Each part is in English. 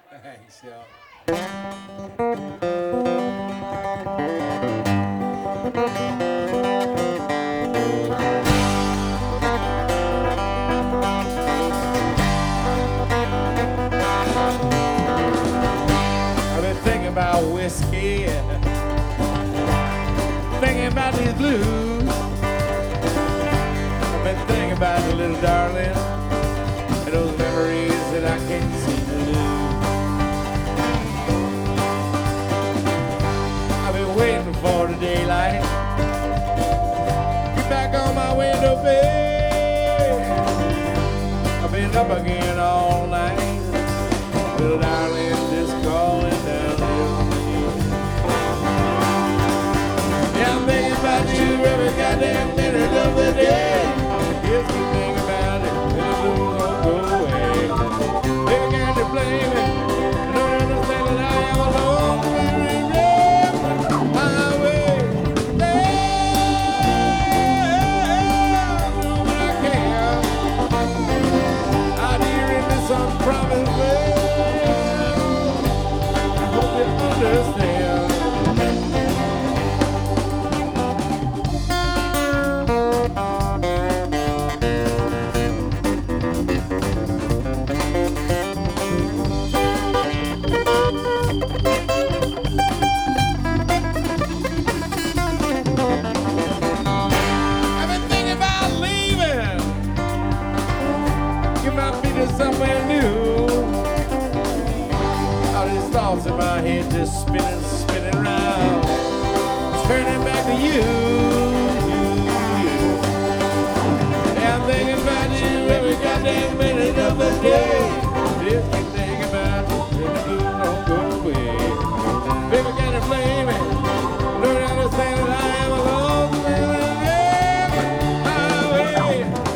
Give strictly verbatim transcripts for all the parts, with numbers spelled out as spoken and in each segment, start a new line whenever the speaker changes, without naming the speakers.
Thanks, y'all. I've been thinking about whiskey, thinking about these blues. I've been thinking about the little darling and those memories that I can't seem to lose. I've been waiting for the daylight, get back on my window pane. I've been up again all night, little darling, just calling down the lane. Yeah, I'm thinking about you every goddamn minute of the day. Just keep thinking about it, and the blues won't go away. Baby, can't you blame me? I don't understand that I am alone. Highway, do what I can out here in this unpromised land. I hope you understand. I've been thinking about leaving, get my feet to somewhere new. All these thoughts in my head just spinning, spinning around, turning back to you. Yeah, I'm thinking about you every goddamn minute of the day. Just keep thinking about you, and the blues don't go away. Baby, can you blame me? Don't understand that I am alone. Highway,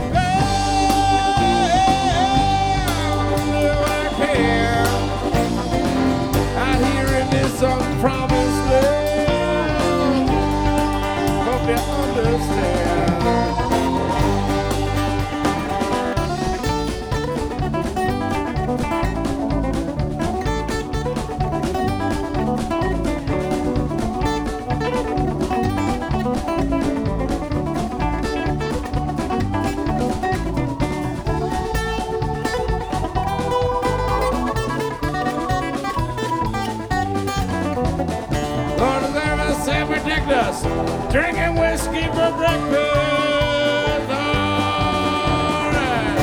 do what I can out here in this unpromised land. Hope you understand. Lord, is there myself ridiculous, drinking whiskey for breakfast. All right.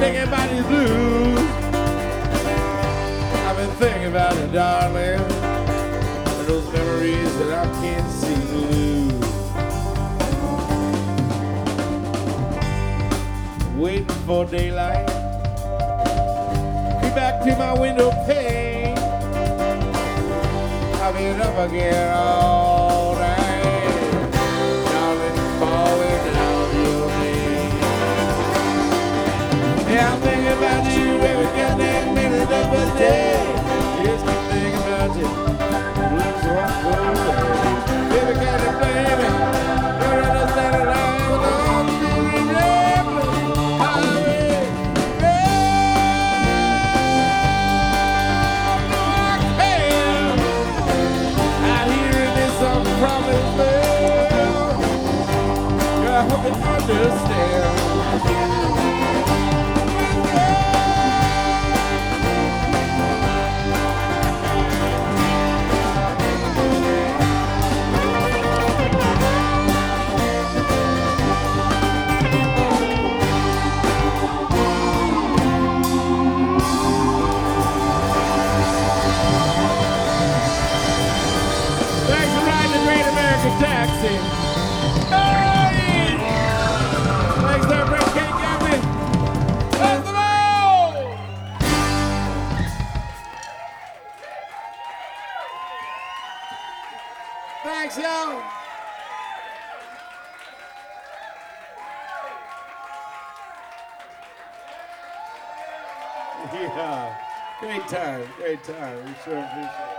thinking about these blues. I've been thinking about it, darling, and those memories that I can't seem to lose. Waiting for daylight, be back to my window pane. I've been up again all night, darling, falling down your name. Yeah, I'm thinking about you every goddamn minute of the day. Just keep thinking about you, blues won't go away. Baby, can you blame me? You're understanding life alone to the devil. Highway, promise well, I hope you understand. Thanks for riding the Great American Taxi. Hey! Thanks there, Brett King Gaffney. Let's go! Thanks, y'all. Yeah, great time, great time. We sure appreciate it.